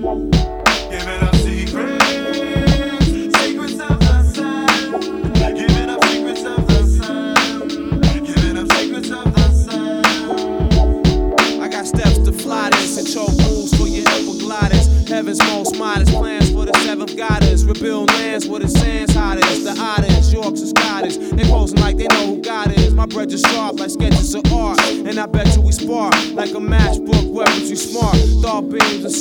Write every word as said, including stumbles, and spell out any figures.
Giving up secrets, secrets of the sun. Giving up secrets of the sun. Giving up secrets of the sun. I got steps to fly this and choke moves for your epiglottis. Heaven's most modest plans for the seventh goddess. Rebuild lands where the sand's hottest. The oddest, York's and Scottish. They posing like they know who God is. My bread is sharp like sketches of art. And I bet you we spark like a matchbook, weapons we smart. Thought beams and